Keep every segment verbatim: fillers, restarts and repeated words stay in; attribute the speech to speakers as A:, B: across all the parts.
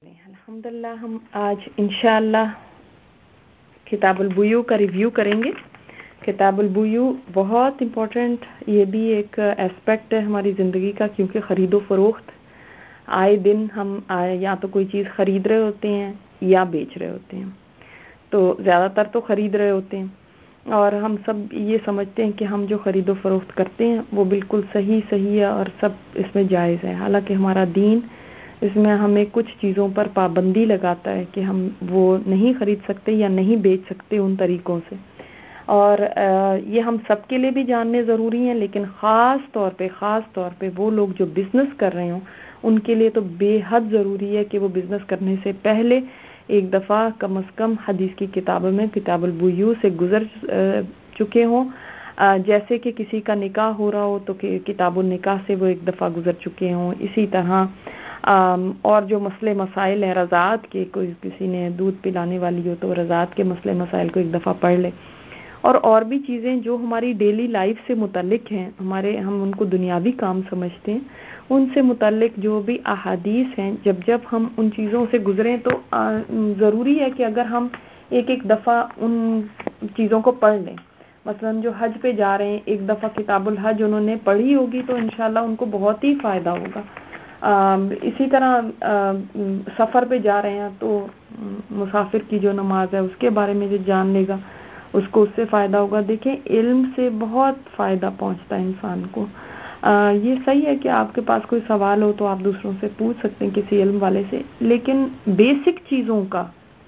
A: الحمدللہ ہم آج انشاءاللہ کتاب البیوع کا ریویو کریں گے۔ کتاب البیوع بہت امپورٹنٹ، یہ بھی ایک اسپیکٹ ہے ہماری زندگی کا، کیونکہ خرید و فروخت آئے دن ہم یا تو کوئی چیز خرید رہے ہوتے ہیں یا بیچ رہے ہوتے ہیں، تو زیادہ تر تو خرید رہے ہوتے ہیں، اور ہم سب یہ سمجھتے ہیں کہ ہم جو خرید و فروخت کرتے ہیں وہ بالکل صحیح صحیح ہے اور سب اس میں جائز ہے، حالانکہ ہمارا دین اس میں ہمیں کچھ چیزوں پر پابندی لگاتا ہے کہ ہم وہ نہیں خرید سکتے یا نہیں بیچ سکتے ان طریقوں سے، اور یہ ہم سب کے لیے بھی جاننے ضروری ہیں، لیکن خاص طور پہ خاص طور پہ وہ لوگ جو بزنس کر رہے ہوں ان کے لیے تو بے حد ضروری ہے کہ وہ بزنس کرنے سے پہلے ایک دفعہ کم از کم حدیث کی کتابوں میں کتاب البیوع سے گزر چکے ہوں، جیسے کہ کسی کا نکاح ہو رہا ہو تو کہ کتاب النکاح سے وہ ایک دفعہ گزر چکے ہوں، اسی طرح اور جو مسئلے مسائل ہیں رضاعت کے، کوئی کسی نے دودھ پلانے والی ہو تو رضاعت کے مسئلے مسائل کو ایک دفعہ پڑھ لے، اور اور بھی چیزیں جو ہماری ڈیلی لائف سے متعلق ہیں، ہمارے ہم ان کو دنیاوی کام سمجھتے ہیں، ان سے متعلق جو بھی احادیث ہیں، جب جب ہم ان چیزوں سے گزریں تو ضروری ہے کہ اگر ہم ایک ایک دفعہ ان چیزوں کو پڑھ لیں، مثلا جو حج پہ جا رہے ہیں ایک دفعہ کتاب الحج انہوں نے پڑھی ہوگی تو انشاءاللہ ان کو بہت ہی فائدہ ہوگا، اسی طرح سفر پہ جا رہے ہیں تو مسافر کی جو نماز ہے اس کے بارے میں جو جان لے گا اس کو اس سے فائدہ ہوگا۔ دیکھیں علم سے بہت فائدہ پہنچتا ہے انسان کو، یہ صحیح ہے کہ آپ کے پاس کوئی سوال ہو تو آپ دوسروں سے پوچھ سکتے ہیں کسی علم والے سے، لیکن بیسک چیزوں کا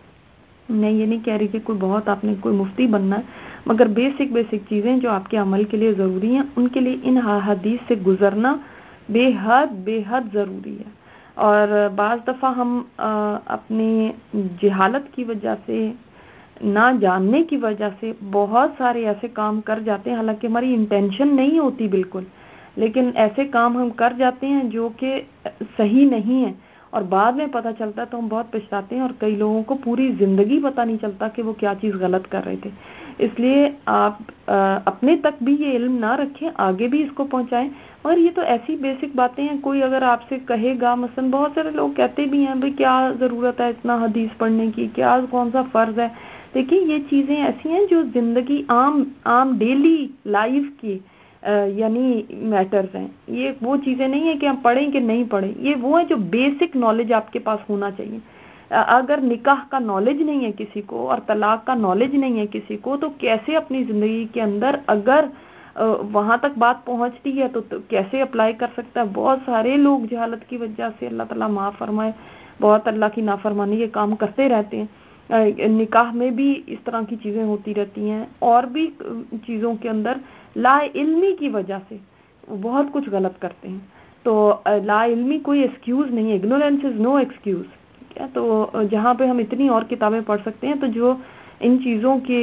A: میں یہ نہیں کہہ رہی کہ کوئی بہت آپ نے کوئی مفتی بننا ہے، مگر بیسک بیسک چیزیں جو آپ کے عمل کے لیے ضروری ہیں ان کے لیے ان احادیث سے گزرنا بے حد بے حد ضروری ہے۔ اور بعض دفعہ ہم اپنی جہالت کی وجہ سے، نہ جاننے کی وجہ سے بہت سارے ایسے کام کر جاتے ہیں، حالانکہ ہماری انٹینشن نہیں ہوتی بالکل، لیکن ایسے کام ہم کر جاتے ہیں جو کہ صحیح نہیں ہے، اور بعد میں پتہ چلتا ہے تو ہم بہت پچھتاتے ہیں، اور کئی لوگوں کو پوری زندگی پتہ نہیں چلتا کہ وہ کیا چیز غلط کر رہے تھے۔ اس لیے آپ اپنے تک بھی یہ علم نہ رکھیں، آگے بھی اس کو پہنچائیں، اور یہ تو ایسی بیسک باتیں ہیں، کوئی اگر آپ سے کہے گا، مثلا بہت سارے لوگ کہتے بھی ہیں بھئی کیا ضرورت ہے اتنا حدیث پڑھنے کی، کیا کون سا فرض ہے، دیکھیں یہ چیزیں ایسی ہیں جو زندگی عام عام ڈیلی لائف کی یعنی میٹرز ہیں، یہ وہ چیزیں نہیں ہیں کہ ہم پڑھیں کہ نہیں پڑھیں، یہ وہ ہے جو بیسک نالج آپ کے پاس ہونا چاہیے۔ اگر نکاح کا نالج نہیں ہے کسی کو اور طلاق کا نالج نہیں ہے کسی کو تو کیسے اپنی زندگی کے اندر اگر وہاں تک بات پہنچتی ہے تو کیسے اپلائی کر سکتا ہے؟ بہت سارے لوگ جہالت کی وجہ سے، اللہ تعالیٰ معاف فرمائے، بہت اللہ کی نافرمانی کے کام کرتے رہتے ہیں، نکاح میں بھی اس طرح کی چیزیں ہوتی رہتی ہیں، اور بھی چیزوں کے اندر لا علمی کی وجہ سے بہت کچھ غلط کرتے ہیں، تو لا علمی کوئی ایکسکیوز نہیں ہے، اگنورینس از نو ایکسکیوز، ٹھیک ہے؟ تو جہاں پہ ہم اتنی اور کتابیں پڑھ سکتے ہیں، تو جو ان چیزوں کے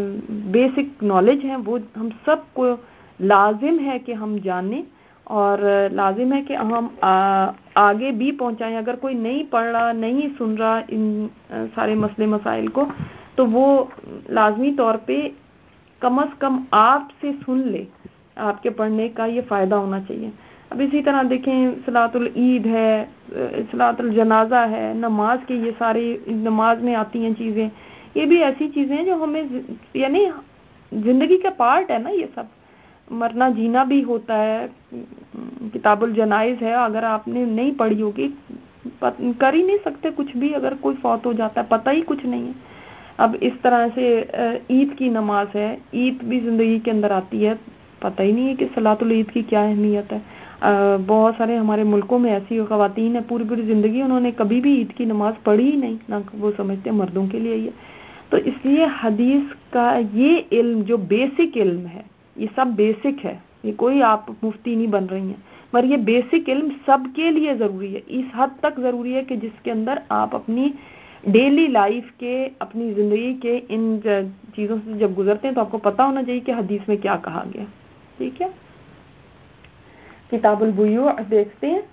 A: بیسک نالج ہیں وہ ہم سب کو لازم ہے کہ ہم جانیں، اور لازم ہے کہ ہم آگے بھی پہنچائیں۔ اگر کوئی نہیں پڑھ رہا، نہیں سن رہا ان سارے مسئلے مسائل کو، تو وہ لازمی طور پہ کم از کم آپ سے سن لے، آپ کے پڑھنے کا یہ فائدہ ہونا چاہیے۔ اب اسی طرح دیکھیں صلاۃ العید ہے، صلاۃ الجنازہ ہے، نماز کے یہ ساری نماز میں آتی ہیں چیزیں، یہ بھی ایسی چیزیں ہیں جو ہمیں یعنی زندگی کا پارٹ ہے نا، یہ سب مرنا جینا بھی ہوتا ہے۔ کتاب الجنائز ہے، اگر آپ نے نہیں پڑھی ہوگی کر ہی نہیں سکتے کچھ بھی، اگر کوئی فوت ہو جاتا ہے پتہ ہی کچھ نہیں ہے۔ اب اس طرح سے عید کی نماز ہے، عید بھی زندگی کے اندر آتی ہے، پتہ ہی نہیں ہے کہ صلاۃ العید کی کیا اہمیت ہے۔ بہت سارے ہمارے ملکوں میں ایسی خواتین ہیں پوری پوری زندگی انہوں نے کبھی بھی عید کی نماز پڑھی ہی نہیں، نہ وہ سمجھتے مردوں کے لیے یہ۔ تو اس لیے حدیث کا یہ علم جو بیسک علم ہے، یہ سب بیسک ہے، یہ کوئی آپ مفتی نہیں بن رہی ہیں، مگر یہ بیسک علم سب کے لیے ضروری ہے، اس حد تک ضروری ہے کہ جس کے اندر آپ اپنی ڈیلی لائف کے، اپنی زندگی کے ان چیزوں سے جب گزرتے ہیں تو آپ کو پتہ ہونا چاہیے کہ حدیث میں کیا کہا گیا، ٹھیک ہے؟ کتاب البیوع دیکھتے ہیں،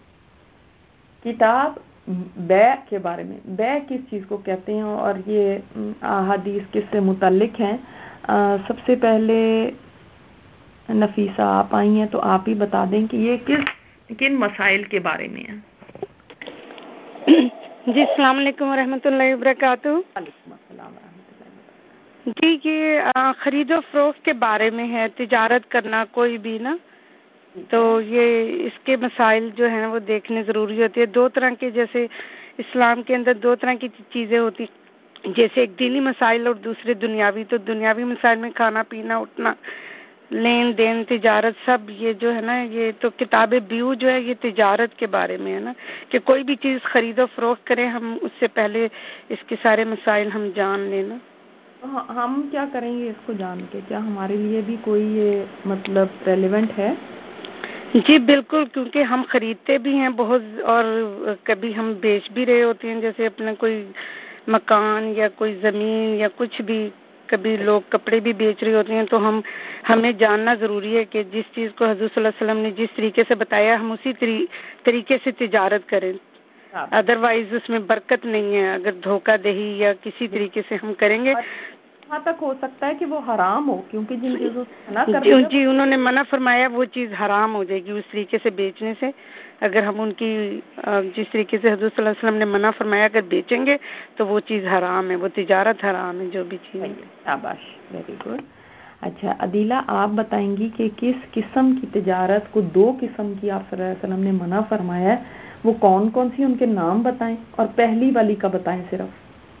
A: کتاب بیع کے بارے میں، بیع کس چیز کو کہتے ہیں اور یہ احادیث کس سے متعلق ہیں۔ سب سے پہلے نفیسہ آپ آئی ہیں تو آپ ہی بتا دیں کہ یہ کس کن مسائل کے بارے میں ہیں۔
B: جی السلام علیکم ورحمۃ اللہ وبرکاتہ.
A: وعلیکم السلام ورحمۃ اللہ وبرکاتہ.
B: جی یہ خرید و فروخت کے بارے میں ہے، تجارت کرنا کوئی بھی نا، تو یہ اس کے مسائل جو ہیں وہ دیکھنے ضروری ہوتی ہے. دو طرح کے، جیسے اسلام کے اندر دو طرح کی چیزیں ہوتی، جیسے ایک دینی مسائل اور دوسرے دنیاوی. تو دنیاوی مسائل میں کھانا پینا اٹھنا لین دین تجارت سب یہ جو ہے نا، یہ تو کتاب بیو جو ہے یہ تجارت کے بارے میں ہے نا، کہ کوئی بھی چیز خرید و فروخت کریں ہم اس سے پہلے اس کے سارے مسائل ہم جان لینا.
A: ہم کیا کریں گے اس کو جان کے؟ کیا ہمارے لیے بھی کوئی یہ مطلب ریلیونٹ ہے؟
B: جی بالکل، کیونکہ ہم خریدتے بھی ہیں بہت اور کبھی ہم بیچ بھی رہے ہوتے ہیں، جیسے اپنا کوئی مکان یا کوئی زمین یا کچھ بھی. کبھی لوگ کپڑے بھی بیچ رہے ہوتے ہیں، تو ہم ہمیں جاننا ضروری ہے کہ جس چیز کو حضور صلی اللہ علیہ وسلم نے جس طریقے سے بتایا ہم اسی طریقے سے تجارت کریں. ادر وائز اس میں برکت نہیں ہے. اگر دھوکہ دہی یا کسی طریقے سے ہم کریں گے،
A: وہاں تک ہو سکتا ہے کہ وہ حرام ہو، کیونکہ جن چیزوں سے منع کر
B: جی,
A: دیا
B: جی انہوں نے منع فرمایا وہ چیز حرام ہو جائے گی اس طریقے سے بیچنے سے. اگر ہم ان کی جس طریقے سے حضور صلی اللہ علیہ وسلم نے منع فرمایا اگر بیچیں گے تو وہ چیز حرام ہے، وہ تجارت حرام ہے جو بھی چیز.
A: شاباش، ویری گڈ. اچھا عدیلہ، آپ بتائیں گی کہ کس قسم کی تجارت کو، دو قسم کی آپ صلی اللہ علیہ وسلم نے منع فرمایا ہے، وہ کون کون سی، ان کے نام بتائیں، اور پہلی والی کا بتائیں صرف.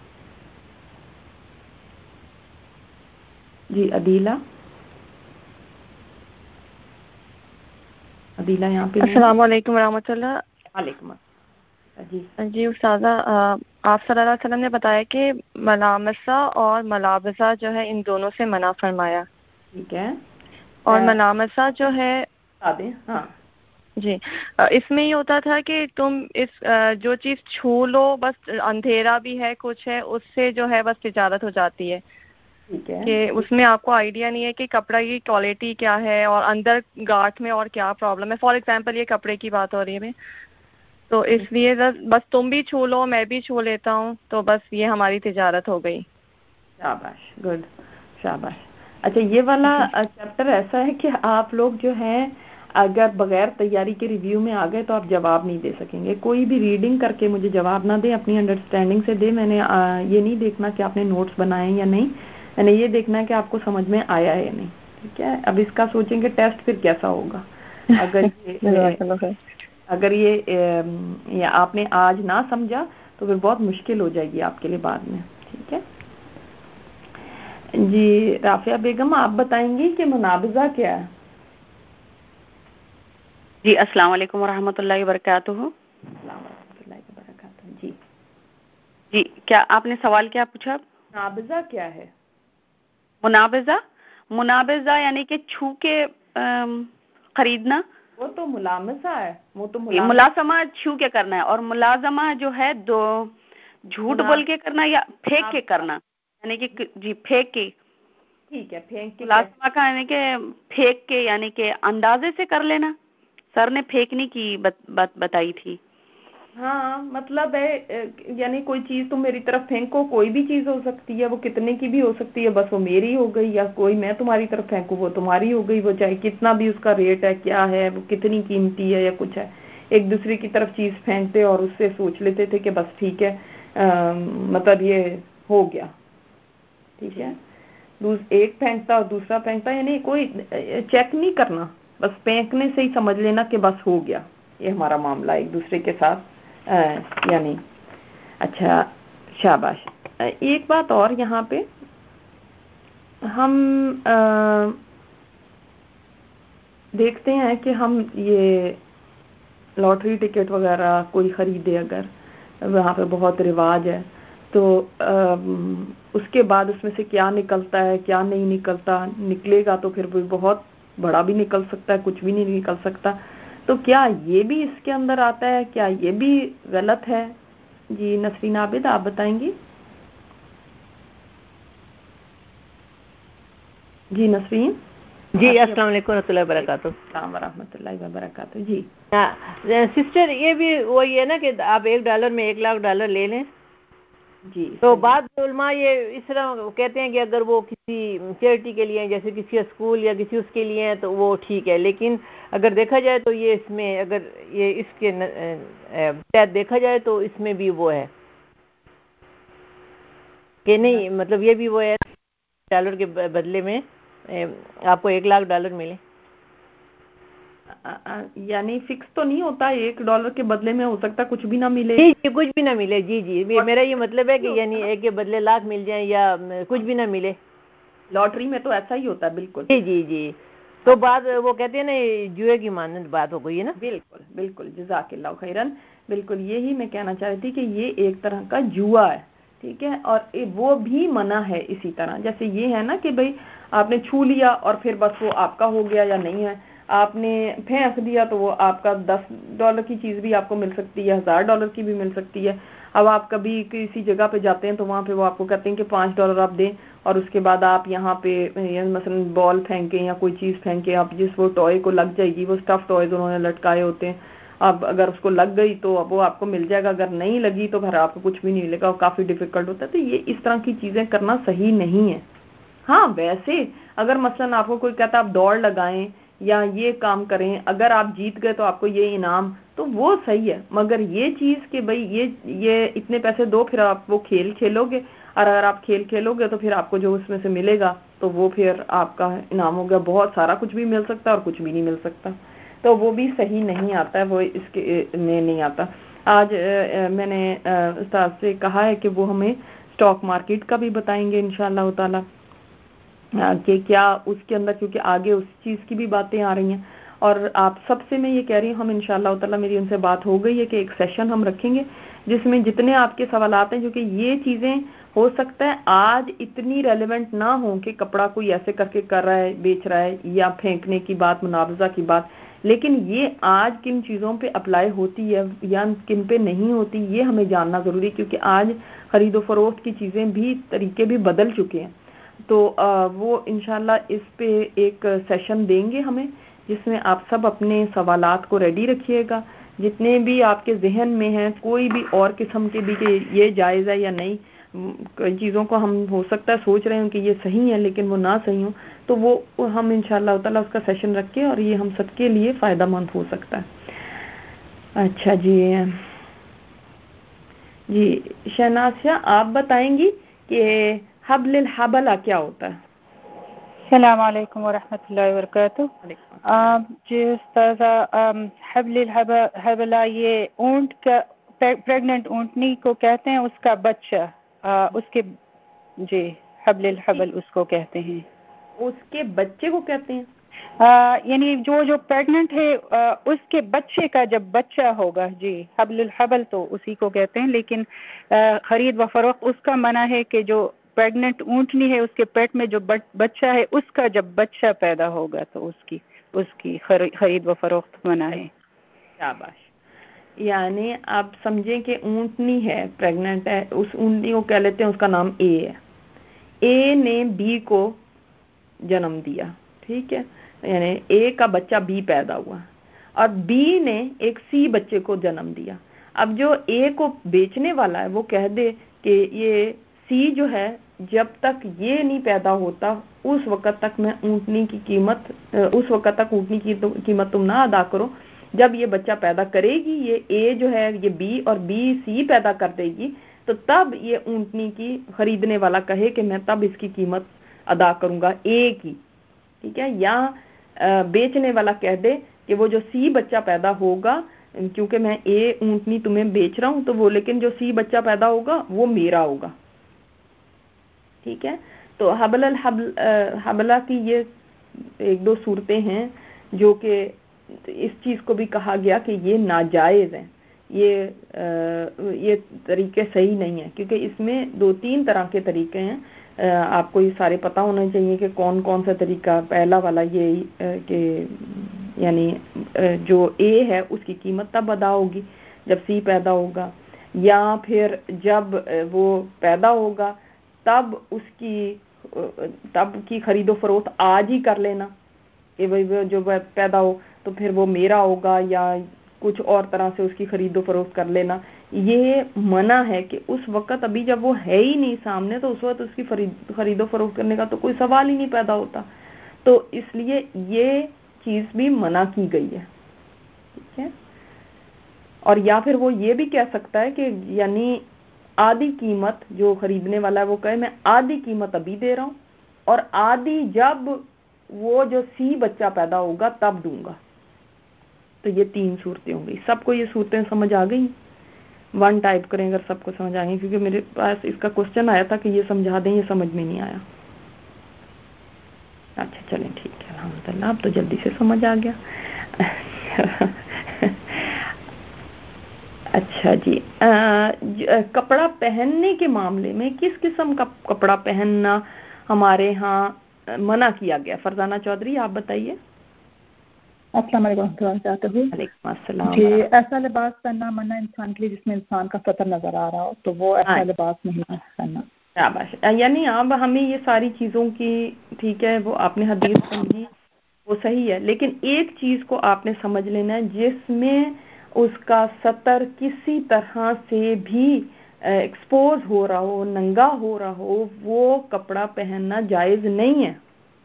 A: جی عدیلہ. عدیلہ یہاں پہ.
C: السلام علیکم ورحمۃ اللہ.
A: وعلیکم السلام. جی
C: جی استاذہ، آپ صلی اللہ علیہ وسلم نے بتایا کہ ملامسہ اور ملابسہ جو ہے ان دونوں سے منع فرمایا.
A: ٹھیک ہے.
C: اور ملامسہ جو ہے،
A: ہاں
C: جی اس میں یہ ہوتا تھا کہ تم اس جو چیز چھو لو، بس اندھیرا بھی ہے کچھ ہے، اس سے جو ہے بس تجارت ہو جاتی ہے.
A: ٹھیک ہے.
C: کہ اس میں آپ کو آئیڈیا نہیں ہے کہ کپڑا کی کوالٹی کیا ہے اور اندر گاٹھ میں اور کیا پرابلم ہے. فار ایگزامپل یہ کپڑے کی بات ہو رہی ہے، تو اس لیے بس تم بھی چھو لو میں بھی چھو لیتا ہوں، تو بس یہ ہماری تجارت ہو گئی.
A: شاباش، گڈ، شاباش. اچھا یہ والا چیپٹر ایسا ہے کہ آپ لوگ جو ہیں اگر بغیر تیاری کے ریویو میں آ گئے تو آپ جواب نہیں دے سکیں گے. کوئی بھی ریڈنگ کر کے مجھے جواب نہ دیں، اپنی انڈرسٹینڈنگ سے دے. میں نے یہ نہیں دیکھنا کہ آپ نے نوٹس بنائے یا نہیں، میں نے یہ دیکھنا ہے کہ آپ کو سمجھ میں آیا ہے یا نہیں. ٹھیک ہے. اب اس کا سوچیں کہ ٹیسٹ پھر کیسا ہوگا. اگر یہ اگر یہ آپ نے آج نہ سمجھا تو پھر بہت مشکل ہو جائے گی آپ کے لیے بعد میں. ٹھیک ہے جی. رافعہ بیگم، آپ بتائیں گی کہ منابضہ کیا ہے؟
D: جی السلام علیکم ورحمۃ اللہ وبرکاتہ.
A: السلام ورحمۃ اللہ وبرکاتہ. جی
D: جی کیا آپ نے سوال کیا پوچھا؟
A: منابضہ کیا ہے؟
D: منابضہ منابضہ یعنی کہ چھو کے خریدنا.
A: وہ تو ملامسہ ہے. وہ تو
D: ملازمہ چھو کے کرنا ہے، اور ملازمہ جو ہے دو جھوٹ بول کے کرنا یا پھینک کے کرنا، یعنی کہ جی پھینک کے.
A: ٹھیک ہے. پھینک کے
D: ملازمہ کا یعنی کہ پھینک کے، یعنی کہ اندازے سے کر لینا. سر نے پھینکنے کی بات بتائی تھی.
A: ہاں مطلب ہے یعنی کوئی چیز تم میری طرف پھینکو، کوئی بھی چیز ہو سکتی ہے، وہ کتنے کی بھی ہو سکتی ہے، بس وہ میری ہو گئی. یا کوئی میں تمہاری طرف پھینکوں وہ تمہاری ہو گئی. وہ چاہے کتنا بھی اس کا ریٹ ہے، کیا ہے، وہ کتنی قیمتی ہے یا کچھ ہے. ایک دوسرے کی طرف چیز پھینکتے اور اس سے سوچ لیتے تھے کہ بس ٹھیک ہے، مطلب یہ ہو گیا. ٹھیک ہے. ایک پھینکتا اور دوسرا پھینکتا، یعنی کوئی چیک نہیں کرنا، بس پھینکنے سے ہی سمجھ لینا کہ بس ہو گیا یہ ہمارا معاملہ ایک دوسرے کے ساتھ یعنی. اچھا شاباش. ایک بات اور یہاں پہ ہم دیکھتے ہیں کہ ہم یہ لاٹری ٹکٹ وغیرہ کوئی خریدے، اگر وہاں پہ بہت رواج ہے تو اس کے بعد اس میں سے کیا نکلتا ہے کیا نہیں نکلتا. نکلے گا تو پھر بہت بڑا بھی نکل سکتا ہے، کچھ بھی نہیں نکل سکتا. تو کیا یہ بھی اس کے اندر آتا ہے؟ کیا یہ بھی غلط ہے؟ جی نسرین عابد، آپ بتائیں گی. جی نسرین.
E: جی السلام علیکم ورحمۃ اللہ وبرکاتہ.
A: السلام ورحمۃ اللہ وبرکاتہ. جی
E: سسٹر، یہ بھی وہی ہے نا کہ آپ ایک ڈالر میں ایک لاکھ ڈالر لے لیں جی تو بعض علماء یہ اس طرح کہتے ہیں کہ اگر وہ کسی چیریٹی کے لیے جیسے کسی اسکول یا کسی اس کے لیے ہیں تو وہ ٹھیک ہے، لیکن اگر دیکھا جائے تو یہ اس میں اگر یہ اس کے تحت دیکھا جائے تو اس میں بھی وہ ہے کہ نہیں، مطلب یہ بھی وہ ہے ڈالر کے بدلے میں آپ کو ایک لاکھ ڈالر ملے،
A: یعنی فکس تو نہیں ہوتا ایک ڈالر کے بدلے میں ہو سکتا کچھ بھی نہ ملے.
E: جی جی کچھ بھی نہ ملے. جی جی میرا یہ مطلب ہے کہ یعنی ایک کے بدلے لاکھ مل جائیں یا کچھ بھی نہ ملے.
A: لاٹری میں تو ایسا ہی ہوتا ہے. بالکل
E: جی جی جی تو بات وہ کہتے ہیں نا جوئے کی مانند بات ہو گئی ہے نا.
A: بالکل بالکل جزاک اللہ خیرن. بالکل یہی میں کہنا چاہ رہی تھی کہ یہ ایک طرح کا جوا ہے. ٹھیک ہے. اور وہ بھی منع ہے اسی طرح جیسے یہ ہے نا کہ بھئی آپ نے چھو لیا اور پھر بس وہ آپ کا ہو گیا یا نہیں ہے. آپ نے پھینک دیا تو وہ آپ کا دس ڈالر کی چیز بھی آپ کو مل سکتی ہے, ہزار ڈالر کی بھی مل سکتی ہے. اب آپ کبھی کسی جگہ پہ جاتے ہیں تو وہاں پہ وہ آپ کو کہتے ہیں کہ پانچ ڈالر آپ دیں اور اس کے بعد آپ یہاں پہ مثلا بال پھینکیں یا کوئی چیز پھینکیں, آپ جس وہ ٹوائے کو لگ جائے گی, وہ اسٹف ٹوائز انہوں نے لٹکائے ہوتے ہیں, اب اگر اس کو لگ گئی تو اب وہ آپ کو مل جائے گا, اگر نہیں لگی تو پھر آپ کو کچھ بھی نہیں ملے گا, کافی ڈیفیکلٹ ہوتا ہے. تو یہ اس طرح کی چیزیں کرنا صحیح نہیں ہے. ہاں ویسے اگر مثلا آپ کو کوئی کہتا ہے آپ دوڑ لگائیں یا یہ کام کریں, اگر آپ جیت گئے تو آپ کو یہ انعام, تو وہ صحیح ہے. مگر یہ چیز کہ بھئی یہ یہ اتنے پیسے دو پھر آپ وہ کھیل کھیلو گے, اور اگر آپ کھیل کھیلو گے تو پھر آپ کو جو اس میں سے ملے گا تو وہ پھر آپ کا انعام ہو گیا. بہت سارا کچھ بھی مل سکتا ہے اور کچھ بھی نہیں مل سکتا, تو وہ بھی صحیح نہیں آتا ہے, وہ اس کے میں نہیں آتا. آج میں نے استاد سے کہا ہے کہ وہ ہمیں اسٹاک مارکیٹ کا بھی بتائیں گے انشاءاللہ تعالی کہ کیا اس کے اندر, کیونکہ آگے اس چیز کی بھی باتیں آ رہی ہیں. اور آپ سب سے میں یہ کہہ رہی ہوں, ہم انشاءاللہ تعالی میری ان سے بات ہو گئی ہے کہ ایک سیشن ہم رکھیں گے جس میں جتنے آپ کے سوالات ہیں, جو کہ یہ چیزیں ہو سکتا ہے آج اتنی ریلیونٹ نہ ہوں کہ کپڑا کوئی ایسے کر کے کر رہا ہے, بیچ رہا ہے, یا پھینکنے کی بات, مناوضہ کی بات, لیکن یہ آج کن چیزوں پہ اپلائی ہوتی ہے یا کن پہ نہیں ہوتی, یہ ہمیں جاننا ضروری ہے, کیونکہ آج خرید و فروخت کی چیزیں بھی طریقے بھی بدل چکے ہیں. تو وہ انشاءاللہ اس پہ ایک سیشن دیں گے ہمیں, جس میں آپ سب اپنے سوالات کو ریڈی رکھیے گا, جتنے بھی آپ کے ذہن میں ہیں, کوئی بھی اور قسم کے بھی کہ یہ جائز ہے یا نہیں, کئی چیزوں کو ہم ہو سکتا ہے سوچ رہے ہوں کہ یہ صحیح ہے لیکن وہ نہ صحیح ہوں, تو وہ ہم انشاءاللہ تعالی اس کا سیشن رکھ کے, اور یہ ہم سب کے لیے فائدہ مند ہو سکتا ہے. اچھا جی جی شہناز شاہ آپ بتائیں گی کہ حبل الحبلہ کیا ہوتا ہے؟
B: السلام علیکم ورحمۃ اللہ وبرکاتہ. جی استاذہ, حبل الحبلہ یہ اونٹ کا, پریگننٹ اونٹنی کو کہتے ہیں, اس کا بچہ, اس کے جی حبل الحبل اس کو کہتے ہیں.
A: اس کے بچے کو کہتے ہیں,
B: یعنی جو جو پریگننٹ ہے اس کے بچے کا جب بچہ ہوگا, جی حبل الحبل تو اسی کو کہتے ہیں. لیکن خرید و فروخت اس کا منع ہے کہ جو پریگننٹ اونٹنی ہے اس کے پیٹ میں جو بچہ ہے اس کا جب بچہ پیدا ہوگا تو اس کی اس کی خرید و فروخت منع ہے.
A: شاباش. یعنی آپ سمجھیں کہ اونٹنی ہے, پریگننٹ ہے, اس اونٹنی کو کہہ لیتے ہیں, اس کا نام اے ہے. اے نے بی کو جنم دیا, ٹھیک ہے, یعنی اے کا بچہ بی پیدا ہوا, اور بی نے ایک سی بچے کو جنم دیا. اب جو اے کو بیچنے والا ہے وہ کہہ دے کہ یہ سی جو ہے جب تک یہ نہیں پیدا ہوتا اس وقت تک میں اونٹنی کی قیمت, اس وقت تک اونٹنی کی قیمت تم نہ ادا کرو. جب یہ بچہ پیدا کرے گی, یہ اے جو ہے یہ بی اور بی سی پیدا کر دے گی, تو تب یہ اونٹنی کی خریدنے والا کہے کہ میں تب اس کی قیمت ادا کروں گا اے کی, ٹھیک ہے. یا بیچنے والا کہہ دے کہ وہ جو سی بچہ پیدا ہوگا, کیونکہ میں اے اونٹنی تمہیں بیچ رہا ہوں, تو وہ لیکن جو سی بچہ پیدا ہوگا وہ میرا ہوگا, ٹھیک ہے. تو حبل الحبل حبلہ کی یہ ایک دو صورتیں ہیں جو کہ اس چیز کو بھی کہا گیا کہ یہ ناجائز ہے, یہ یہ طریقے صحیح نہیں ہیں, کیونکہ اس میں دو تین طرح کے طریقے ہیں. آپ کو یہ سارے پتہ ہونا چاہیے کہ کون کون سا طریقہ. پہلا والا یہ کہ یعنی جو اے ہے اس کی قیمت تب ادا ہوگی جب سی پیدا ہوگا, یا پھر جب وہ پیدا ہوگا تب اس کی تب کی خرید و فروخت آج ہی کر لینا کہ بھئی جو پیدا ہو تو پھر وہ میرا ہوگا, یا کچھ اور طرح سے اس کی خرید و فروخت کر لینا, یہ منع ہے کہ اس وقت ابھی جب وہ ہے ہی نہیں سامنے تو اس وقت اس کی خرید و فروخت کرنے کا تو کوئی سوال ہی نہیں پیدا ہوتا. تو اس لیے یہ چیز بھی منع کی گئی ہے. ٹھیک ہے. اور یا پھر وہ یہ بھی کہہ سکتا ہے کہ یعنی آدھی قیمت جو خریدنے والا ہے وہ کہے میں آدھی قیمت ابھی دے رہا ہوں اور آدھی جب وہ جو سی بچہ پیدا ہوگا تب دوں گا. تو یہ تین صورتیں ہوں گی. سب کو یہ صورتیں سمجھ آ گئی؟ ون ٹائپ کریں اگر سب کو سمجھ آئیں گی، کیونکہ میرے پاس اس کا کوشچن آیا تھا کہ یہ سمجھا دیں، یہ سمجھ میں نہیں آیا. اچھا چلیں ٹھیک ہے، الحمدللہ اب تو جلدی سے سمجھ آ گیا. اچھا جی، کپڑا پہننے کے معاملے میں کس قسم کا کپڑا پہننا ہمارے ہاں منع کیا گیا؟ فرزانہ چودھری آپ بتائیے.
F: السلام علیکم ورحمۃ چاہتے ہوئے.
A: وعلیکم السلام.
F: جی، ایسا لباس پہننا منع انسان کے لیے جس میں انسان کا سطر نظر آ رہا ہو، تو وہ ایسا لباس نہیں پہننا.
A: یعنی اب ہمیں یہ ساری چیزوں کی، ٹھیک ہے، وہ آپ نے حدیث سمجھی وہ صحیح ہے، لیکن ایک چیز کو آپ نے سمجھ لینا ہے جس میں اس کا سطر کسی طرح سے بھی ایکسپوز ہو رہا ہو، ننگا ہو رہا ہو، وہ کپڑا پہننا جائز نہیں ہے.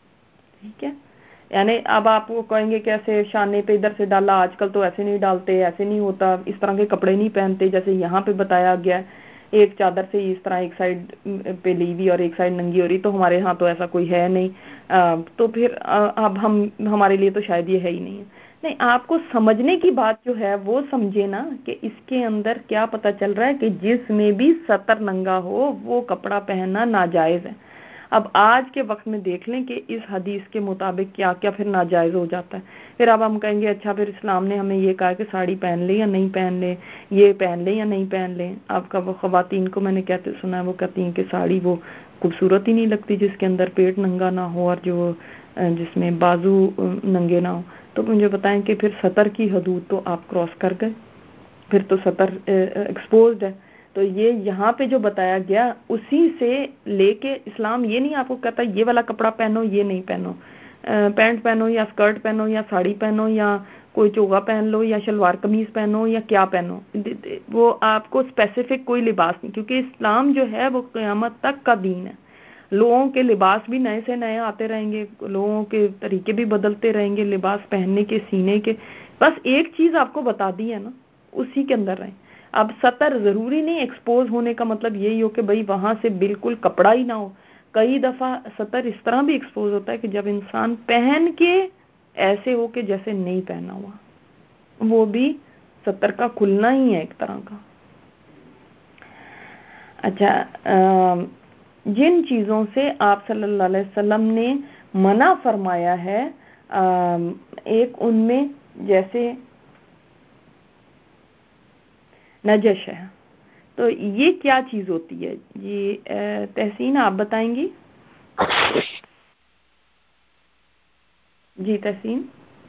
A: ٹھیک ہے. یعنی اب آپ کو کہیں گے کہ ایسے شانے پہ ادھر سے ڈالا، آج کل تو ایسے نہیں ڈالتے، ایسے نہیں ہوتا، اس طرح کے کپڑے نہیں پہنتے جیسے یہاں پہ بتایا گیا ہے، ایک چادر سے اس طرح ایک سائڈ پہ لی ہوئی اور ایک سائڈ ننگی ہو رہی. تو ہمارے ہاں تو ایسا کوئی ہے نہیں. تو پھر اب ہم ہمارے لیے تو شاید یہ ہے ہی نہیں ہے. نہیں، آپ کو سمجھنے کی بات جو ہے وہ سمجھے نا کہ اس کے اندر کیا پتہ چل رہا ہے کہ جس میں بھی سطر ننگا ہو وہ کپڑا پہننا ناجائز ہے. اب آج کے وقت میں دیکھ لیں کہ اس حدیث کے مطابق کیا کیا پھر ناجائز ہو جاتا ہے. پھر اب ہم کہیں گے اچھا پھر اسلام نے ہمیں یہ کہا کہ ساڑی پہن لے یا نہیں پہن لے، یہ پہن لے یا نہیں پہن لے. آپ کا وہ خواتین کو میں نے کہتے سنا ہے وہ کہتی ہیں کہ ساڑی وہ خوبصورت ہی نہیں لگتی جس کے اندر پیٹ ننگا نہ ہو اور جو جس میں بازو ننگے نہ ہو. تو مجھے بتائیں کہ پھر سطر کی حدود تو آپ کراس کر گئے، پھر تو سطر ایکسپوزڈ ہے. تو یہ یہاں پہ جو بتایا گیا اسی سے لے کے اسلام یہ نہیں آپ کو کہتا یہ والا کپڑا پہنو یہ نہیں پہنو، پینٹ پہنو یا اسکرٹ پہنو یا ساڑی پہنو یا کوئی چوغا پہن لو یا شلوار قمیض پہنو یا کیا پہنو. وہ آپ کو اسپیسیفک کوئی لباس نہیں، کیونکہ اسلام جو ہے وہ قیامت تک کا دین ہے. لوگوں کے لباس بھی نئے سے نئے آتے رہیں گے، لوگوں کے طریقے بھی بدلتے رہیں گے، لباس پہننے کے، سینے کے. بس ایک چیز آپ کو بتا دی ہے نا، اسی کے اندر رہیں. اب سطر ضروری نہیں ایکسپوز ہونے کا مطلب یہی ہو کہ بھئی وہاں سے بالکل کپڑا ہی نہ ہو. کئی دفعہ سطر اس طرح بھی ایکسپوز ہوتا ہے کہ جب انسان پہن کے ایسے ہو کہ جیسے نہیں پہنا ہوا، وہ بھی سطر کا کھلنا ہی ہے ایک طرح کا. اچھا، جن چیزوں سے آپ صلی اللہ علیہ وسلم نے منع فرمایا ہے، ایک ان میں جیسے نجش ہے، تو یہ کیا چیز ہوتی ہے جی؟ تحسین آپ بتائیں گی؟ جی تحسین.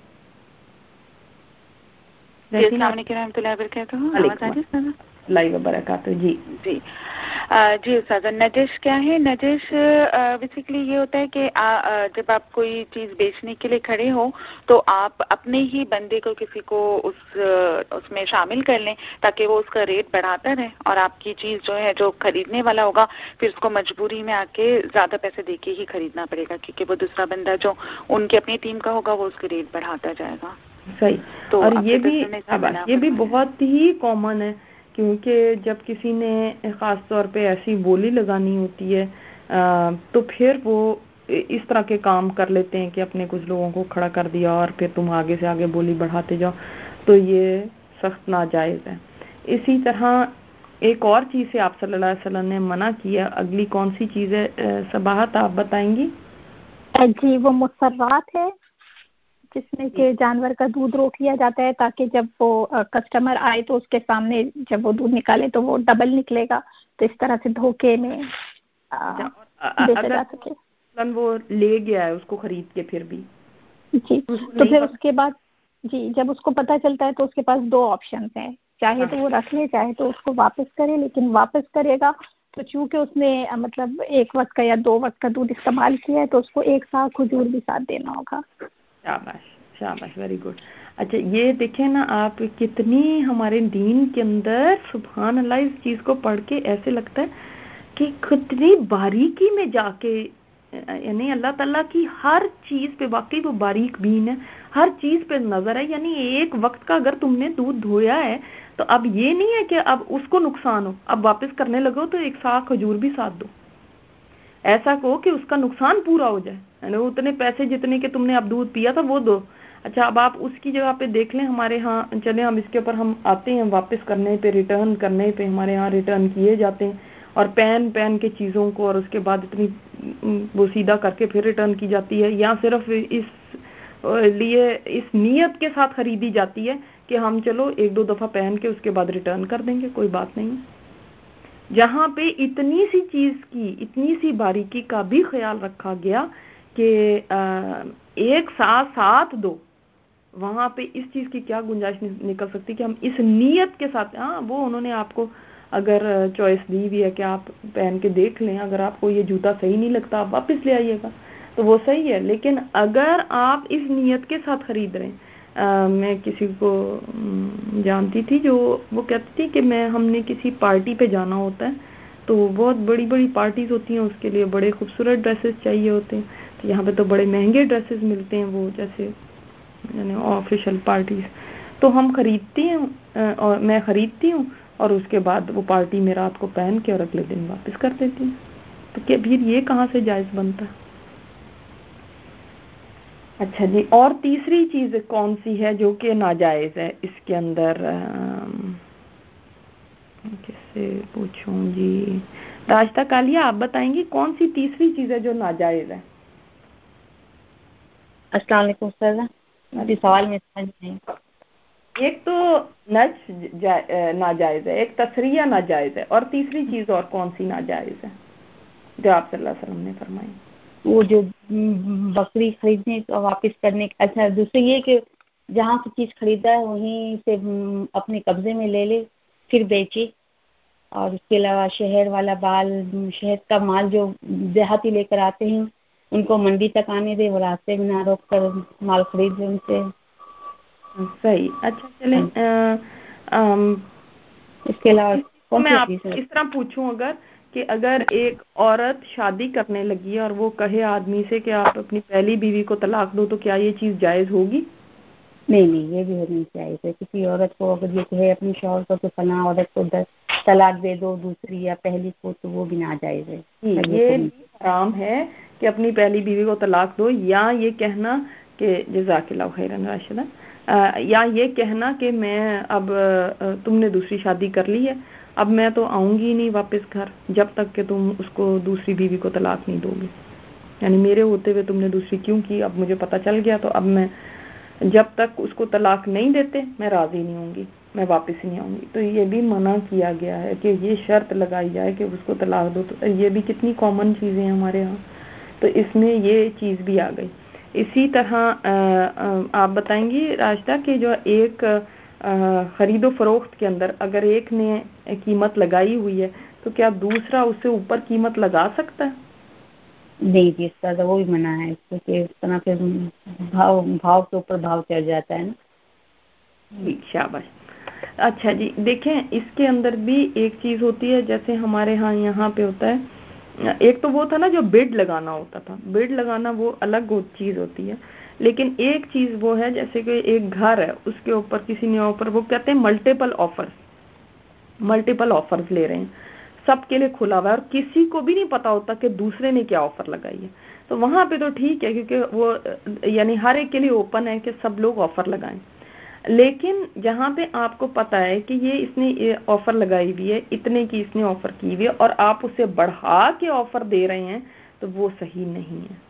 G: السلام علیکم ورحمۃ اللہ وبرکاتہ.
A: اللہ وبرکاتہ. جی
G: جی جی استاذہ، نجش کیا ہے؟ نجش بیسیکلی یہ ہوتا ہے کہ جب آپ کوئی چیز بیچنے کے لیے کھڑے ہو تو آپ اپنے ہی بندے کو کسی کو اس اس میں شامل کر لیں تاکہ وہ اس کا ریٹ بڑھاتا رہے، اور آپ کی چیز جو ہے جو خریدنے والا ہوگا پھر اس کو مجبوری میں آ کے زیادہ پیسے دے کے ہی خریدنا پڑے گا، کیونکہ وہ دوسرا بندہ جو ان کی اپنی ٹیم کا ہوگا وہ اس کے ریٹ بڑھاتا جائے گا.
A: صحیح.
G: تو
A: اور یہ بھی یہ بھی بہت ہی کامن ہے، کیونکہ جب کسی نے خاص طور پہ ایسی بولی لگانی ہوتی ہے تو پھر وہ اس طرح کے کام کر لیتے ہیں کہ اپنے کچھ لوگوں کو کھڑا کر دیا اور پھر تم آگے سے آگے بولی بڑھاتے جاؤ، تو یہ سخت ناجائز ہے. اسی طرح ایک اور چیز سے آپ صلی اللہ علیہ وسلم نے منع کیا، اگلی کون سی چیز ہے صباحت آپ بتائیں گی؟
F: جی وہ مسرات ہے، جس میں کہ جانور کا دودھ روک لیا جاتا ہے تاکہ جب وہ کسٹمر آئے تو اس کے سامنے جب وہ دودھ نکالے تو وہ ڈبل نکلے گا، تو اس طرح سے دھوکے میں بیچا جا سکے.
A: وہ لے گیا ہے اس کو خرید کے پھر بھی
F: جی، تو پھر اس کے بعد جی جب اس کو پتہ چلتا ہے تو اس کے پاس دو آپشنز ہیں، چاہے تو وہ رکھ لے چاہے تو اس کو واپس کرے. لیکن واپس کرے گا تو چونکہ اس نے مطلب ایک وقت کا یا دو وقت کا دودھ استعمال کیا ہے تو اس کو ایک ساتھ کھجور بھی ساتھ دینا ہوگا.
A: شاباش शाबाश, वेरी गुड. अच्छा ये देखें ना आप, कितनी हमारे दीन के अंदर सुभान अल्लाह, इस चीज को पढ़ के ऐसे लगता है कि कितनी बारीकी में जाके, यानी अल्लाह ताला की हर चीज पे वाकई वो बारीक बीन है, हर चीज पे नजर है. यानी एक वक्त का अगर तुमने दूध धोया है तो अब ये नहीं है कि अब उसको नुकसान हो, अब वापस करने लगो तो एक साथ खजूर भी साथ दो. ऐसा कहो कि उसका नुकसान पूरा हो जाए, यानी उतने पैसे जितने के तुमने अब दूध पिया था वो दो. अच्छा अब आप उसकी जगह पे देख लें, हमारे यहाँ चले हम इसके ऊपर हम आते हैं वापस करने पे, रिटर्न करने पे हमारे यहाँ रिटर्न किए जाते हैं, और पहन पहन के चीज़ों को, और उसके बाद इतनी वो सीधा करके फिर रिटर्न की जाती है, या सिर्फ इस लिए इस नीयत के साथ खरीदी जाती है कि हम चलो एक दो दफ़ा पहन के उसके बाद रिटर्न कर देंगे, कोई बात नहीं. जहाँ पे इतनी सी चीज़ की, इतनी सी बारीकी का भी ख्याल रखा गया कि एक साथ साथ दो, वहाँ पे इस चीज़ की क्या गुंजाइश निकल सकती कि हम इस नीयत के साथ. हाँ वो उन्होंने आपको अगर चॉइस दी हुई है कि आप पहन के देख लें, अगर आपको ये जूता सही नहीं लगता आप वापस ले आइएगा, तो वो सही है. लेकिन अगर आप इस नीयत के साथ खरीद रहे हैं, आ, मैं किसी को जानती थी जो वो कहती थी कि मैं हमने किसी पार्टी पे जाना होता है, तो बहुत बड़ी बड़ी पार्टीज होती हैं, उसके लिए बड़े खूबसूरत ड्रेसेस चाहिए होते हैं, तो यहाँ पे तो बड़े महंगे ड्रेसेस मिलते हैं, वो जैसे यानी ऑफिशियल पार्टीज, तो हम खरीदती हैं और मैं खरीदती हूँ और उसके बाद वो पार्टी में रात को पहन के और अगले दिन वापस कर देती हूँ. तो क्या फिर ये कहाँ से जायज़ बनता है? अच्छा जी, और तीसरी चीज़ कौन सी है जो कि नाजायज़ है इसके अंदर? किससे पूछूं जी? रास्ता कालिया आप बताएंगी कौन सी तीसरी चीज़ है जो नाजायज़ है?
H: अस्सलाम वालेकुम सर, अभी सवाल में समझ नहीं.
A: एक तो नच नाजायज़ है, एक तसरिया नाजायज़ है, और तीसरी चीज़ और कौन सी नाजायज़ है जो आप सल्लल्लाहु अलैहि वसल्लम ने फरमाई?
H: वो जो बकरी खरीदने का वापस करने. अच्छा दूसरी ये कि जहाँ से चीज़ खरीदा है वहीं से अपने कब्जे में ले ले फिर बेचे. और उसके अलावा शहर वाला बाल, शहर का माल जो देहाती लेकर आते हैं उनको मंडी तक आने दे, वो रास्ते में ना रोक कर माल खरीद दे उनसे.
A: सही. अच्छा चले,
H: इसके अलावा
A: मैं आप इस तरह पूछूं अगर कि अगर एक औरत शादी करने लगी है और वो कहे आदमी से कि आप अपनी पहली बीवी को तलाक दो, तो क्या ये चीज़ जायज़ होगी?
H: नहीं नहीं, ये भी होनी चाहिए. किसी औरत को अगर ये कहे अपनी शौहर को तो फलां औरत को तलाक दे दो दूसरी या पहली को, तो वो भी नाजायज़ है.
A: ये भी हराम है कि अपनी पहली बीवी को तलाक दो, या ये कहना कि जज़ाकिल्लाह खैरन राशिदा, या ये कहना कि मैं अब तुमने दूसरी शादी कर ली है, अब मैं तो आऊंगी नहीं वापस घर जब तक कि तुम उसको दूसरी बीवी को तलाक नहीं दोगे. यानी मेरे होते हुए तुमने दूसरी क्यों की, अब मुझे पता चल गया, तो अब मैं जब तक उसको तलाक नहीं देते मैं राजी नहीं होंगी, मैं वापस ही नहीं आऊंगी. तो ये भी मना किया गया है कि ये शर्त लगाई जाए कि उसको तलाक दो. तो ये भी कितनी कॉमन चीज़ें हैं हमारे यहाँ, तो इसमें ये चीज़ भी आ गई. इसी तरह आप बताएंगी राशिदा कि जो एक खरीदो फरोख्त के अंदर अगर एक ने कीमत लगाई हुई है तो क्या दूसरा उससे ऊपर कीमत लगा सकता है?
H: नहीं जी, इसका तो वो भी मना है, क्योंकि इस तरह पे भाव भाव के ऊपर भाव चढ़ जाता है ना.
A: ठीक, शाबाश. अच्छा जी, देखें इसके अंदर भी एक चीज़ होती है, जैसे हमारे यहाँ यहाँ पे होता है, एक तो वो था ना जो बिड लगाना होता था, बिड लगाना वो अलग चीज़ होती है, लेकिन एक चीज़ वो है जैसे कि एक घर है उसके ऊपर किसी ने ऑफर, वो कहते हैं मल्टीपल ऑफर्स, मल्टीपल ऑफर्स ले रहे हैं, सबके लिए खुला हुआ है और किसी को भी नहीं पता होता कि दूसरे ने क्या ऑफर लगाई है. तो वहां पे तो ठीक है क्योंकि वो यानी हर एक के लिए ओपन है कि सब लोग ऑफर लगाएं. लेकिन जहाँ पे आपको पता है कि ये इसने ये ऑफर लगाई हुई है, इतने की इसने ऑफर की हुई है और आप उसे बढ़ा के ऑफर दे रहे हैं, तो वो सही नहीं है.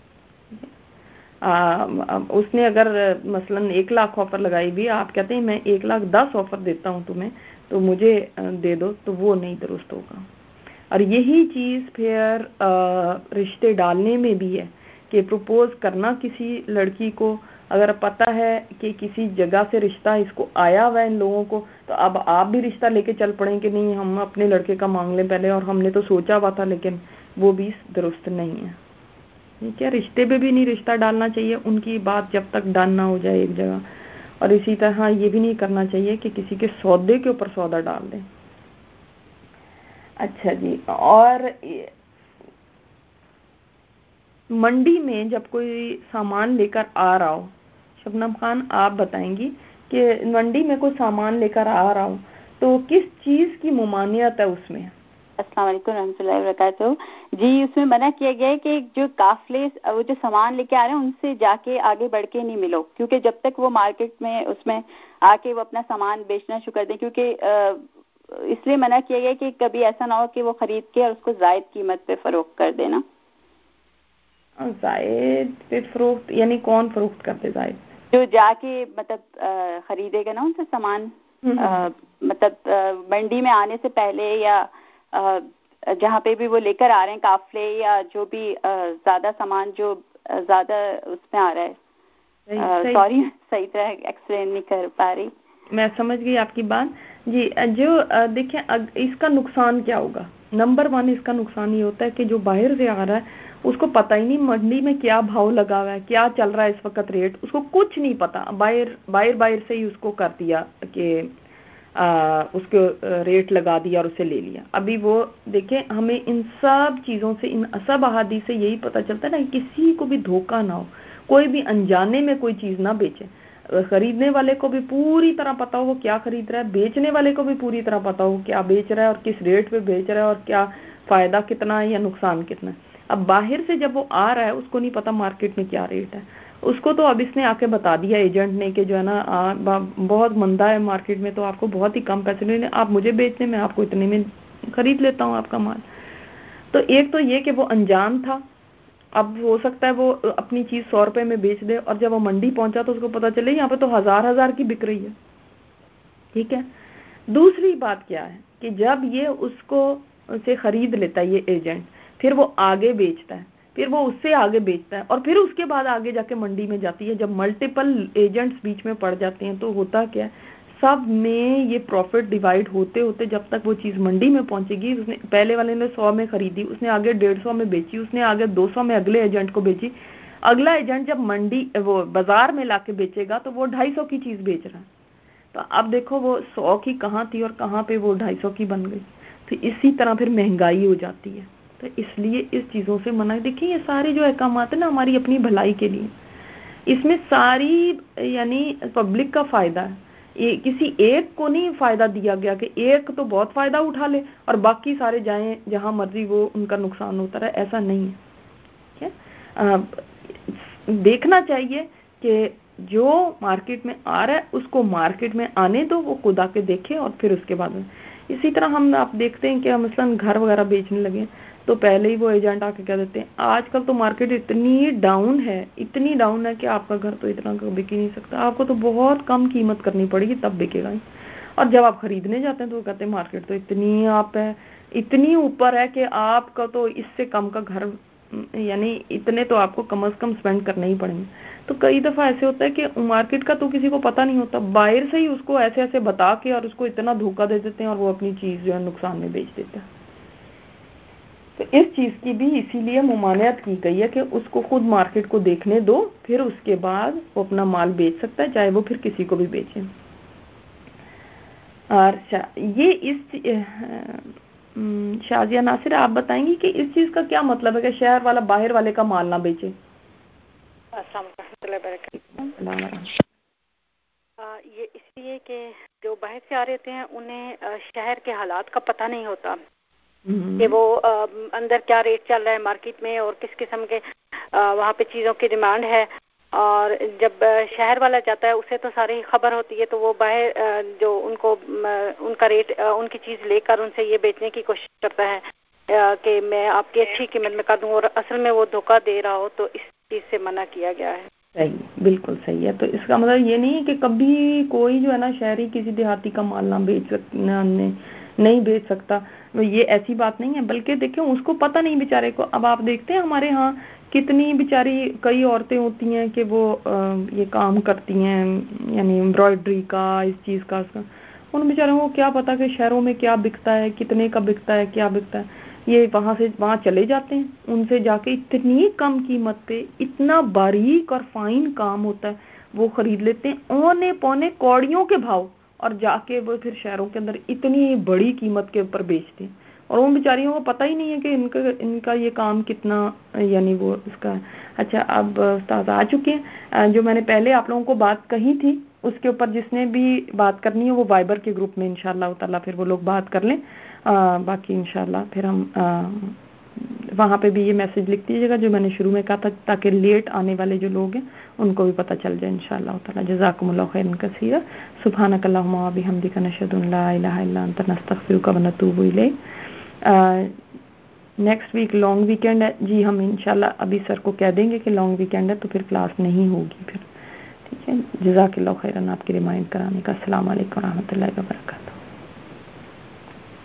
A: आ, उसने अगर मसलन एक लाख ऑफर लगाई हुई, आप कहते हैं मैं एक लाख दस ऑफर देता हूँ तुम्हें, तो मुझे दे दो, तो वो नहीं दुरुस्त होगा. और यही चीज़ फिर रिश्ते डालने में भी है कि प्रपोज करना किसी लड़की को, अगर पता है कि किसी जगह से रिश्ता इसको आया हुआ है इन लोगों को, तो अब आप भी रिश्ता लेके चल पड़े कि नहीं हम अपने लड़के का मांग लें पहले, और हमने तो सोचा हुआ था, लेकिन वो भी दुरुस्त नहीं है. ठीक है। रिश्ते पे भी नहीं रिश्ता डालना चाहिए उनकी बात जब तक डन ना हो जाए एक जगह, और इसी तरह ये भी नहीं करना चाहिए कि किसी के सौदे के ऊपर सौदा डाल दें। अच्छा जी, और मंडी में जब कोई सामान लेकर आ रहा हो, शबनम खान आप बताएंगी कि मंडी में कोई सामान लेकर आ रहा हो तो किस चीज की मुमानियत है उसमें?
G: अस्सलाम वालेकुम रहमतुल्लाहि व बरकातहू। जी, उसमें मना किया गया है कि जो काफले वो जो सामान लेके आ रहे हैं उनसे जाके आगे बढ़ के नहीं मिलो, क्योंकि जब तक वो मार्केट में उसमें आके वो अपना सामान बेचना शुरू कर दें, क्योंकि इसलिए मना किया गया कि कभी ऐसा ना हो कि वो खरीद के और उसको जायद कीमत पे फरोख्त कर देना।
A: जायद पे फरोख्त यानी कौन फरोख्त करते जायद?
G: जो जाके मतलब खरीदेगा ना उनसे सामान, आ, मतलब मंडी में आने से पहले या जहाँ पे भी वो लेकर आ रहे हैं काफले या जो भी ज्यादा सामान जो ज्यादा उसमें आ रहा है, सॉरी सही तरह एक्सप्लेन नहीं कर पा रही।
A: मैं समझ गई आपकी बात जी। जो देखिए इसका नुकसान क्या होगा, नंबर वन इसका नुकसान ये होता है कि जो बाहर से आ रहा है उसको पता ही नहीं मंडी में क्या भाव लगा हुआ है, क्या चल रहा है इस वक्त रेट, उसको कुछ नहीं पता। बाहर बाहर बाहर से ही उसको कर दिया कि आ, उसको रेट लगा दिया और उसे ले लिया। अभी वो देखें, हमें इन सब चीज़ों से, इन सब अहादीस से यही पता चलता है ना, किसी को भी धोखा ना हो, कोई भी अनजाने में कोई चीज़ ना बेचे। खरीदने वाले को भी पूरी तरह पता हो वो क्या खरीद रहा है, बेचने वाले को भी पूरी तरह पता हो क्या बेच रहा है और किस रेट पे बेच रहा है और क्या फ़ायदा कितना है या नुकसान कितना है। अब बाहर से जब वो आ रहा है उसको नहीं पता मार्केट में क्या रेट है, उसको तो अब इसने आके बता दिया एजेंट ने कि जो है ना आ, बहुत मंदा है मार्केट में, तो आपको बहुत ही कम पैसे लेने, आप मुझे बेचने में आपको इतने में खरीद लेता हूँ आपका माल। तो एक तो ये कि वो अनजान था, अब हो सकता है वो अपनी चीज़ सौ रुपए में बेच दे और जब वो मंडी पहुंचा तो उसको पता चले यहाँ पे तो हजार हजार की बिक रही है। ठीक है। दूसरी बात क्या है कि जब ये उसको से खरीद लेता है ये एजेंट, फिर वो आगे बेचता है, फिर वो उससे आगे बेचता है और फिर उसके बाद आगे जाके मंडी में जाती है। जब मल्टीपल एजेंट्स बीच में पड़ जाते हैं तो होता क्या है, सब में ये प्रॉफिट डिवाइड होते होते जब तक वो चीज़ मंडी में पहुंचेगी, उसने पहले वाले ने सौ में खरीदी, उसने आगे डेढ़ सौ में बेची, उसने आगे दो सौ में अगले एजेंट को बेची, अगला एजेंट जब मंडी वो बाजार में लाके बेचेगा तो वो ढाई सौ की चीज़ बेच रहा है। तो अब देखो वो सौ की कहाँ थी और कहाँ पे वो ढाई सौ की बन गई। तो इसी तरह फिर महंगाई हो जाती है। तो इसलिए इस चीज़ों से मना। देखिए ये सारे जो अहकामात है ना हमारी अपनी भलाई के लिए, इसमें सारी यानी पब्लिक का फायदा है, ये किसी एक को नहीं फायदा दिया गया कि एक तो बहुत फायदा उठा ले और बाकी सारे जाएं जहां मर्जी वो उनका नुकसान होता रहे, ऐसा नहीं है। ठीक है। देखना चाहिए कि जो मार्केट में आ रहा है उसको मार्केट में आने दो, वो खुद आके देखे और फिर उसके बाद में। इसी तरह हम आप देखते हैं कि मसलन घर वगैरह बेचने लगे तो पहले ही वो एजेंट आके कह देते हैं। आजकल तो मार्केट इतनी डाउन है, इतनी डाउन है कि आपका घर तो इतना बिक ही नहीं सकता, आपको तो बहुत कम कीमत करनी पड़ेगी तब बिकेगा ही। और जब आप खरीदने जाते हैं तो वो कहते हैं मार्केट तो इतनी आप है, इतनी ऊपर है कि आपका तो इससे कम का घर, यानी इतने तो आपको कम से कम स्पेंड करने ही पड़ेंगे। तो कई दफा ऐसे होता है कि मार्केट का तो किसी को पता नहीं होता, बाहर से ही उसको ऐसे ऐसे बता के और उसको इतना धोखा दे देते हैं और वो अपनी चीज जो है नुकसान में बेच देता है। तो इस चीज की भी इसीलिए मुमानियत की गई है कि उसको खुद मार्केट को देखने दो, फिर उसके बाद वो अपना माल बेच सकता है, चाहे वो फिर किसी को भी बेचे। अच्छा, ये इस शाजिया नासिर आप बताएंगी कि इस चीज का क्या मतलब है कि शहर वाला बाहर वाले का माल ना बेचे?
I: ये इसलिए कि जो बाहर से आ रहे होते हैं उन्हें शहर के हालात का पता नहीं होता कि वो अंदर क्या रेट चल रहा है मार्केट में और किस किस्म के वहाँ पे चीज़ों की डिमांड है। और जब शहर वाला जाता है उसे तो सारी खबर होती है, तो वो बाहर जो उनको उनका रेट उनकी चीज़ लेकर उनसे ये बेचने की कोशिश करता है कि मैं आपकी अच्छी कीमत में कर दूं, और असल में वो धोखा दे रहा हो। तो इस चीज़ से मना किया गया है।
A: सही, बिल्कुल सही है। तो इसका मतलब ये नहीं है कि कभी कोई जो है ना शहरी किसी देहाती का माल ना बेच सकना नहीं बेच सकता, ये ऐसी बात नहीं है। बल्कि देखिए उसको पता नहीं बेचारे को। अब आप देखते हैं हमारे यहाँ कितनी बेचारी कई औरतें होती हैं कि वो ये काम करती हैं, यानी एम्ब्रॉयडरी का, इस चीज़ का, उसका। उन बेचारों को क्या पता कि शहरों में क्या बिकता है, कितने का बिकता है, क्या बिकता है। یہ وہاں سے وہاں چلے جاتے ہیں, ان سے جا کے اتنی کم قیمت پہ اتنا باریک اور فائن کام ہوتا ہے وہ خرید لیتے ہیں اونے پونے کوڑیوں کے بھاؤ, اور جا کے وہ پھر شہروں کے اندر اتنی بڑی قیمت کے اوپر بیچتے ہیں, اور ان بیچاریوں کو پتہ ہی نہیں ہے کہ ان کا ان کا یہ کام کتنا یعنی وہ اس کا. اچھا اب استاد آ چکے ہیں, جو میں نے پہلے آپ لوگوں کو بات کہی تھی اس کے اوپر جس نے بھی بات کرنی ہے وہ وائبر کے گروپ میں انشاءاللہ تعالیٰ پھر وہ لوگ بات کر لیں. آ, باقی انشاءاللہ پھر ہم آ, وہاں پہ بھی یہ میسج لکھ دیجیے گا جو میں نے شروع میں کہا تھا تاکہ لیٹ آنے والے جو لوگ ہیں ان کو بھی پتہ چل جائے انشاءاللہ تعالیٰ. جزاکم اللہ خیرا کثیرا. سبحانک اللہم و بحمدک نشہد ان لا الہ الا انت نستغفرک و نتوب الیک. نیکسٹ ویک لانگ ویکینڈ ہے جی, ہم انشاءاللہ ابھی سر کو کہہ دیں گے کہ لانگ ویکینڈ ہے تو پھر کلاس نہیں ہوگی پھر, ٹھیک ہے. جزاک اللہ خیرا آپ کی ریمائنڈ کرانے کا. السلام علیکم و رحمۃ اللہ وبرکاتہ.